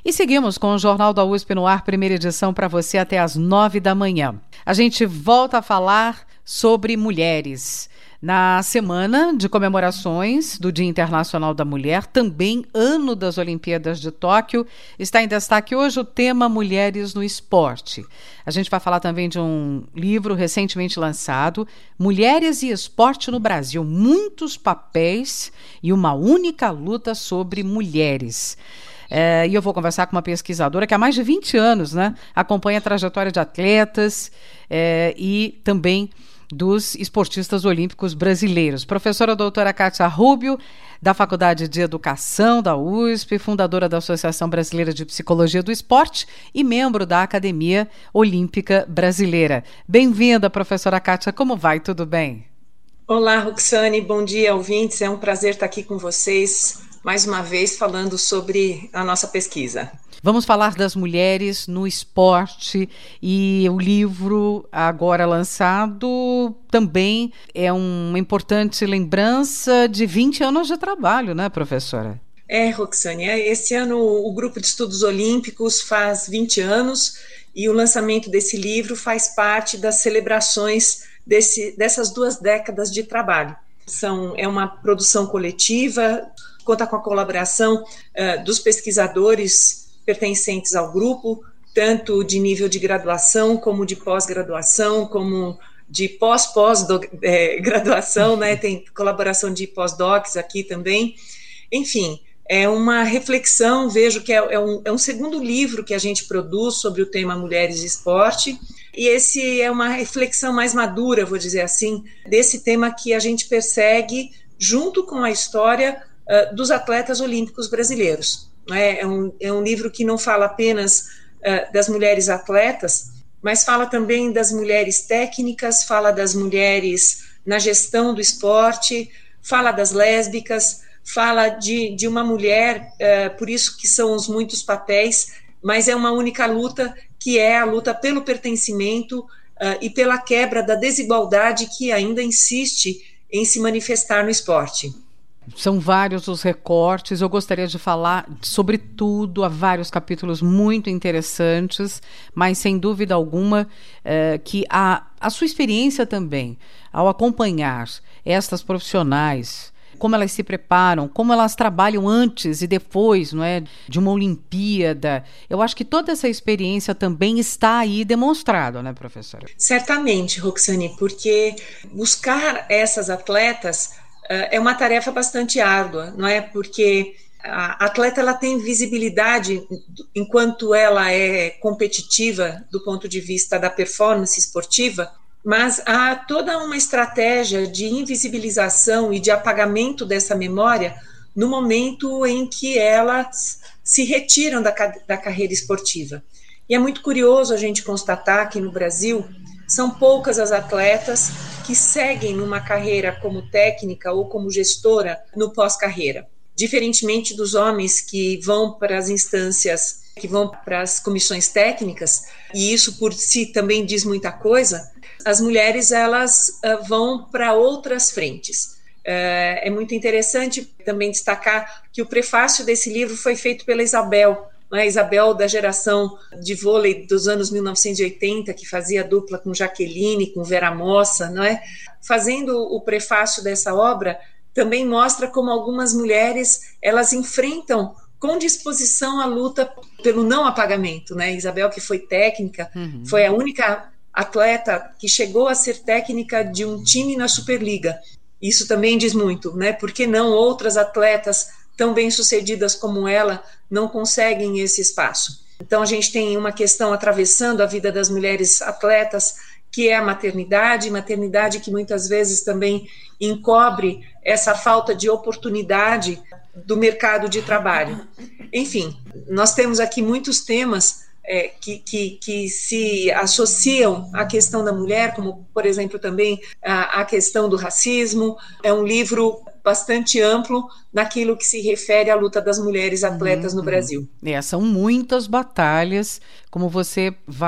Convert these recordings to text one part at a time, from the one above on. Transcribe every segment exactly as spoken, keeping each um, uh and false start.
E seguimos com o Jornal da U S P no ar, primeira edição para você até às nove da manhã. A gente volta a falar sobre mulheres. Na semana de comemorações do Dia Internacional da Mulher, também ano das Olimpíadas de Tóquio, está em destaque hoje o tema Mulheres no Esporte. A gente vai falar também de um livro recentemente lançado, Mulheres e Esporte no Brasil, muitos papéis e uma única luta sobre mulheres. É, e eu vou conversar com uma pesquisadora que há mais de vinte anos, né, acompanha a trajetória de atletas é, e também dos esportistas olímpicos brasileiros. Professora doutora Kátia Rubio, da Faculdade de Educação da U S P, fundadora da Associação Brasileira de Psicologia do Esporte e membro da Academia Olímpica Brasileira. Bem-vinda, professora Kátia. Como vai? Tudo bem? Olá, Roxane. Bom dia, ouvintes. É um prazer estar aqui com vocês, mais uma vez, falando sobre a nossa pesquisa. Vamos falar das mulheres no esporte e o livro agora lançado também é uma importante lembrança de vinte anos de trabalho, né, professora? É, Roxane, esse ano o Grupo de Estudos Olímpicos faz vinte anos e o lançamento desse livro faz parte das celebrações desse, dessas duas décadas de trabalho. São, é uma produção coletiva, conta com a colaboração uh, dos pesquisadores pertencentes ao grupo, tanto de nível de graduação, como de pós-graduação, como de pós-pós-graduação, né? Tem colaboração de pós-docs aqui também. Enfim, é uma reflexão, vejo que é, é, um, é um segundo livro que a gente produz sobre o tema Mulheres e Esporte, e esse é uma reflexão mais madura, vou dizer assim, desse tema que a gente persegue junto com a história uh, dos atletas olímpicos brasileiros. É um, é um livro que não fala apenas uh, das mulheres atletas, mas fala também das mulheres técnicas, fala das mulheres na gestão do esporte, fala das lésbicas, fala de, de uma mulher, uh, por isso que são os muitos papéis, mas é uma única luta, que é a luta pelo pertencimento uh, e pela quebra da desigualdade que ainda insiste em se manifestar no esporte. São vários os recortes, eu gostaria de falar sobre tudo, há vários capítulos muito interessantes, mas sem dúvida alguma é, que a, a sua experiência também, ao acompanhar estas profissionais, como elas se preparam, como elas trabalham antes e depois, não é, de uma Olimpíada, eu acho que toda essa experiência também está aí demonstrada, né, professora? Certamente, Roxane, porque buscar essas atletas é uma tarefa bastante árdua, não é? Porque a atleta ela tem visibilidade enquanto ela é competitiva do ponto de vista da performance esportiva, mas há toda uma estratégia de invisibilização e de apagamento dessa memória no momento em que elas se retiram da, da carreira esportiva. E é muito curioso a gente constatar que no Brasil são poucas as atletas que seguem numa carreira como técnica ou como gestora no pós-carreira. Diferentemente dos homens que vão para as instâncias, que vão para as comissões técnicas, e isso por si também diz muita coisa, as mulheres elas uh, vão para outras frentes. Uh, é muito interessante também destacar que o prefácio desse livro foi feito pela Isabel, a Isabel da geração de vôlei dos anos mil novecentos e oitenta, que fazia dupla com Jaqueline, com Vera Mossa, não é? Fazendo o prefácio dessa obra, também mostra como algumas mulheres, elas enfrentam com disposição a luta pelo não apagamento, né? Isabel, que foi técnica, uhum. foi a única atleta que chegou a ser técnica de um time na Superliga. Isso também diz muito, né? Por que não outras atletas tão bem-sucedidas como ela não conseguem esse espaço? Então a gente tem uma questão atravessando a vida das mulheres atletas, que é a maternidade, maternidade que muitas vezes também encobre essa falta de oportunidade do mercado de trabalho. Enfim, nós temos aqui muitos temas é, que, que, que se associam à questão da mulher, como, por exemplo, também a, a questão do racismo. É um livro bastante amplo naquilo que se refere à luta das mulheres atletas uhum, no Brasil. É, são muitas batalhas, como você vai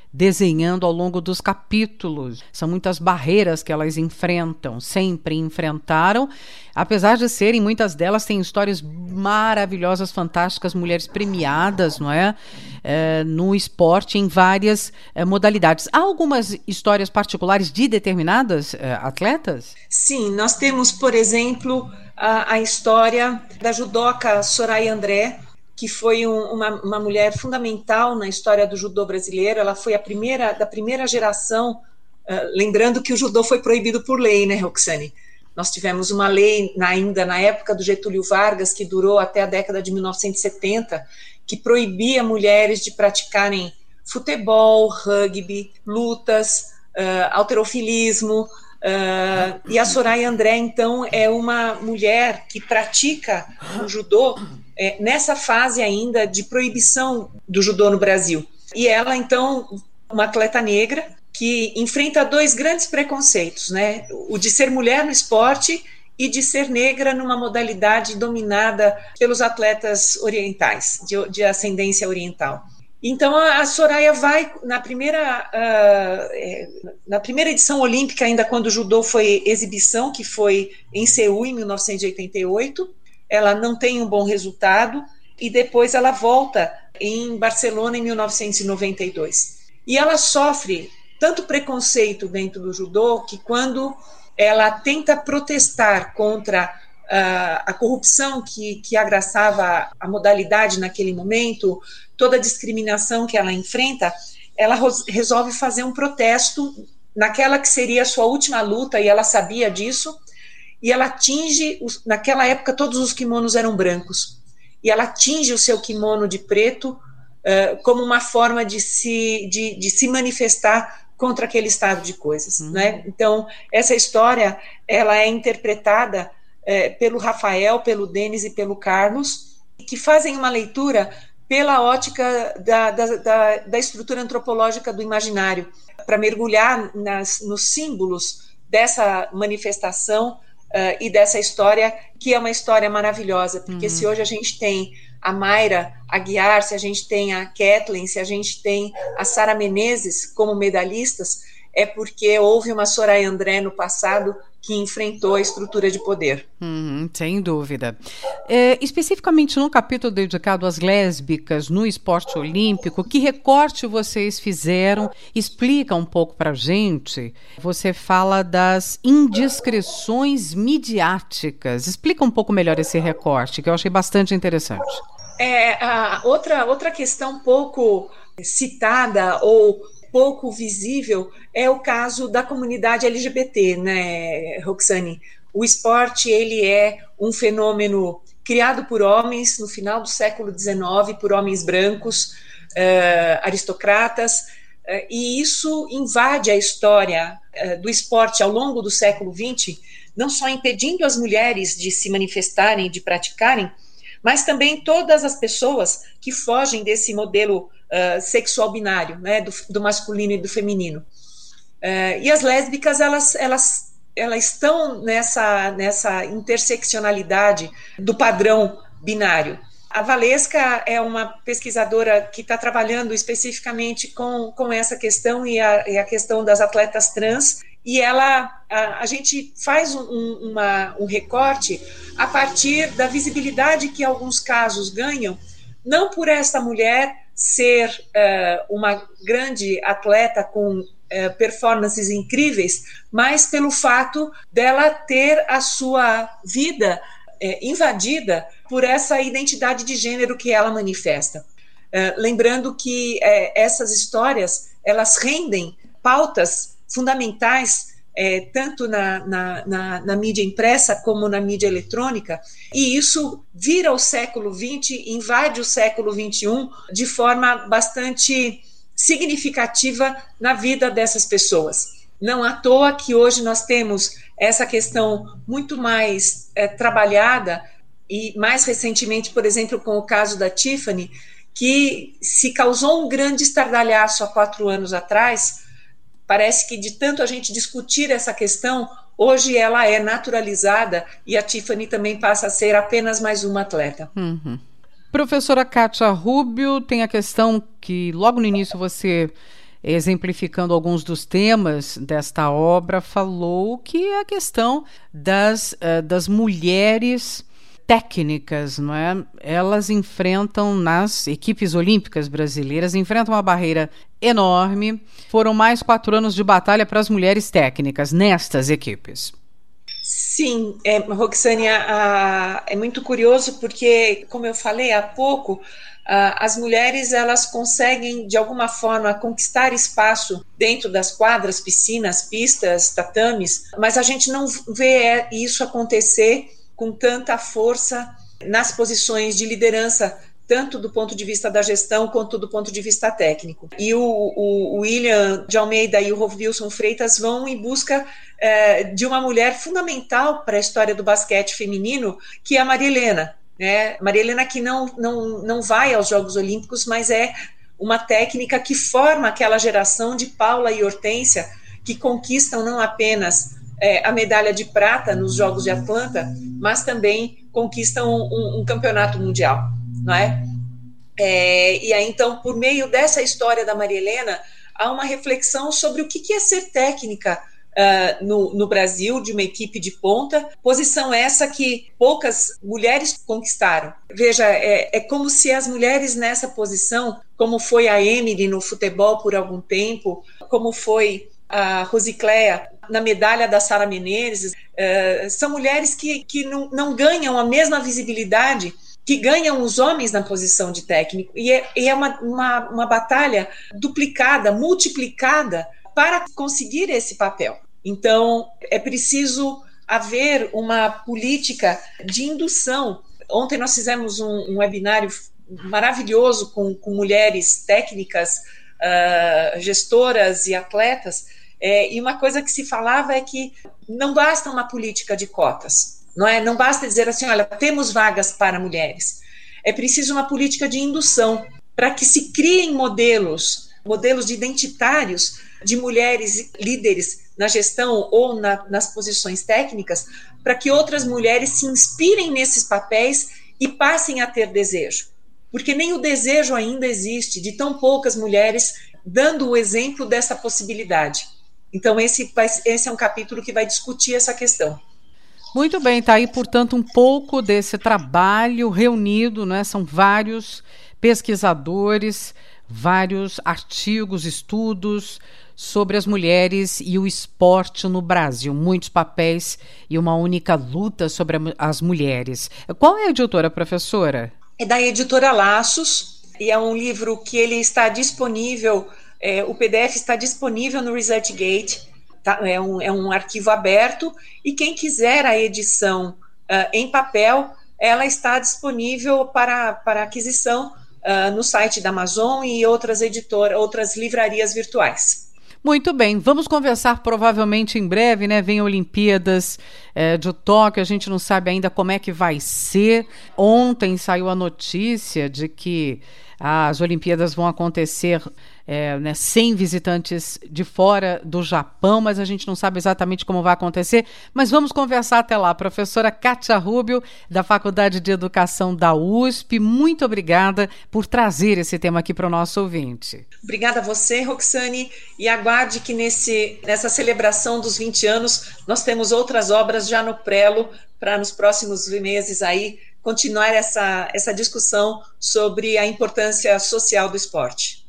desenhando ao longo dos capítulos. São muitas barreiras que elas enfrentam, sempre enfrentaram, apesar de serem, muitas delas têm histórias maravilhosas, fantásticas, mulheres premiadas, não é? É, no esporte, em várias é, modalidades. Há algumas histórias particulares de determinadas é, atletas? Sim, nós temos, por exemplo, a, a história da judoca Soraya André, que foi um, uma, uma mulher fundamental na história do judô brasileiro. Ela foi a primeira, da primeira geração, uh, lembrando que o judô foi proibido por lei, né, Roxane? Nós tivemos uma lei na, ainda na época do Getúlio Vargas, que durou até a década de mil novecentos e setenta, que proibia mulheres de praticarem futebol, rugby, lutas, uh, halterofilismo, uh, e a Soraya André, então, é uma mulher que pratica o judô É, nessa fase ainda de proibição do judô no Brasil. E ela, então, uma atleta negra que enfrenta dois grandes preconceitos, né? O de ser mulher no esporte e de ser negra numa modalidade dominada pelos atletas orientais, de, de ascendência oriental. Então, a, a Soraya vai, na primeira, uh, na primeira edição olímpica, ainda quando o judô foi exibição, que foi em Seul, em mil novecentos e oitenta e oito, ela não tem um bom resultado, e depois ela volta em Barcelona em mil novecentos e noventa e dois. E ela sofre tanto preconceito dentro do judô, que quando ela tenta protestar contra uh, a corrupção que, que agraçava a modalidade naquele momento, toda a discriminação que ela enfrenta, ela resolve fazer um protesto naquela que seria a sua última luta, e ela sabia disso. E ela atinge, naquela época todos os kimonos eram brancos, e ela atinge o seu kimono de preto uh, como uma forma de se, de, de se manifestar contra aquele estado de coisas. Uhum. Né? Então, essa história ela é interpretada uh, pelo Rafael, pelo Denis e pelo Carlos, que fazem uma leitura pela ótica da, da, da, da estrutura antropológica do imaginário, para mergulhar nas, nos símbolos dessa manifestação Uh, e dessa história, que é uma história maravilhosa, porque uhum. se hoje a gente tem a Mayra Aguiar, se a gente tem a Kathleen, se a gente tem a Sara Menezes como medalhistas, é porque houve uma Soraya André no passado que enfrentou a estrutura de poder. Uhum, sem dúvida. É, especificamente no capítulo dedicado às lésbicas no esporte olímpico, que recorte vocês fizeram? Explica um pouco para a gente. Você fala das indiscrições midiáticas. Explica um pouco melhor esse recorte, que eu achei bastante interessante. É, a outra, outra questão pouco citada ou pouco visível é o caso da comunidade L G B T, né, Roxane? O esporte, ele é um fenômeno criado por homens no final do século dezenove, por homens brancos, uh, aristocratas, uh, e isso invade a história uh, do esporte ao longo do século vinte, não só impedindo as mulheres de se manifestarem, de praticarem, mas também todas as pessoas que fogem desse modelo uh, sexual binário, né, do, do masculino e do feminino. Uh, e as lésbicas, elas, elas, elas estão nessa, nessa interseccionalidade do padrão binário. A Valesca é uma pesquisadora que está trabalhando especificamente com, com essa questão e a, e a questão das atletas trans, e ela, a, a gente faz um, uma, um recorte a partir da visibilidade que alguns casos ganham, não por essa mulher ser uh, uma grande atleta com uh, performances incríveis, mas pelo fato dela ter a sua vida uh, invadida por essa identidade de gênero que ela manifesta. Uh, lembrando que uh, essas histórias, elas rendem pautas fundamentais, é, tanto na, na, na, na mídia impressa como na mídia eletrônica, e isso vira o século vinte, invade o século vinte e um de forma bastante significativa na vida dessas pessoas. Não à toa que hoje nós temos essa questão muito mais é, trabalhada, e mais recentemente, por exemplo, com o caso da Tiffany, que se causou um grande estardalhaço há quatro anos atrás. Parece que de tanto a gente discutir essa questão, hoje ela é naturalizada e a Tiffany também passa a ser apenas mais uma atleta. Uhum. Professora Kátia Rubio, tem a questão que logo no início você exemplificando alguns dos temas desta obra, falou que é a questão das, uh, das mulheres técnicas, não é? Elas enfrentam, nas equipes olímpicas brasileiras, enfrentam uma barreira enorme. Foram mais quatro anos de batalha para as mulheres técnicas nestas equipes. Sim, é, Roxane, a, a, é muito curioso porque, como eu falei há pouco, a, as mulheres elas conseguem, de alguma forma, conquistar espaço dentro das quadras, piscinas, pistas, tatames, mas a gente não vê isso acontecer com tanta força nas posições de liderança, tanto do ponto de vista da gestão quanto do ponto de vista técnico. E o, o, o William de Almeida e o Wilson Freitas vão em busca eh, de uma mulher fundamental para a história do basquete feminino, que é a Maria Helena. Né? Maria Helena que não, não, não vai aos Jogos Olímpicos, mas é uma técnica que forma aquela geração de Paula e Hortência, que conquistam não apenas É, a medalha de prata nos Jogos de Atlanta, mas também conquistam um, um campeonato mundial, não é? é? E aí, então, por meio dessa história da Maria Helena, há uma reflexão sobre o que é ser técnica uh, no, no Brasil, de uma equipe de ponta, posição essa que poucas mulheres conquistaram. Veja, é, é como se as mulheres nessa posição, como foi a Emily no futebol por algum tempo, como foi a Rosicléa na medalha da Sara Menezes, uh, são mulheres que, que não, não ganham a mesma visibilidade que ganham os homens na posição de técnico, e é, e é uma, uma, uma batalha duplicada, multiplicada para conseguir esse papel. Então, é preciso haver uma política de indução. Ontem nós fizemos um, um webinário maravilhoso com, com mulheres técnicas, uh, gestoras e atletas, É, e uma coisa que se falava é que não basta uma política de cotas, não é? Não basta dizer assim, olha, temos vagas para mulheres. É preciso uma política de indução para que se criem modelos, modelos identitários de mulheres líderes na gestão ou na, nas posições técnicas, para que outras mulheres se inspirem nesses papéis e passem a ter desejo. Porque nem o desejo ainda existe de tão poucas mulheres dando o exemplo dessa possibilidade. Então, esse, vai, esse é um capítulo que vai discutir essa questão. Muito bem, está aí, portanto, um pouco desse trabalho reunido, né? São vários pesquisadores, vários artigos, estudos sobre as mulheres e o esporte no Brasil. Muitos papéis e uma única luta sobre a, as mulheres. Qual é a editora, professora? É da editora Laços, e é um livro que ele está disponível. É, o P D F está disponível no ResearchGate, tá? é, um, é um arquivo aberto, e quem quiser a edição uh, em papel, ela está disponível para, para aquisição uh, no site da Amazon e outras editoras, outras livrarias virtuais. Muito bem, vamos conversar provavelmente em breve, né? Vem Olimpíadas é, de Tóquio, a gente não sabe ainda como é que vai ser. Ontem saiu a notícia de que as Olimpíadas vão acontecer é, né, sem visitantes de fora do Japão, mas a gente não sabe exatamente como vai acontecer. Mas vamos conversar até lá. Professora Kátia Rubio, da Faculdade de Educação da U S P, muito obrigada por trazer esse tema aqui para o nosso ouvinte. Obrigada a você, Roxane, e aguarde que nesse, nessa celebração dos vinte anos nós temos outras obras já no prelo para nos próximos meses aí continuar essa, essa discussão sobre a importância social do esporte.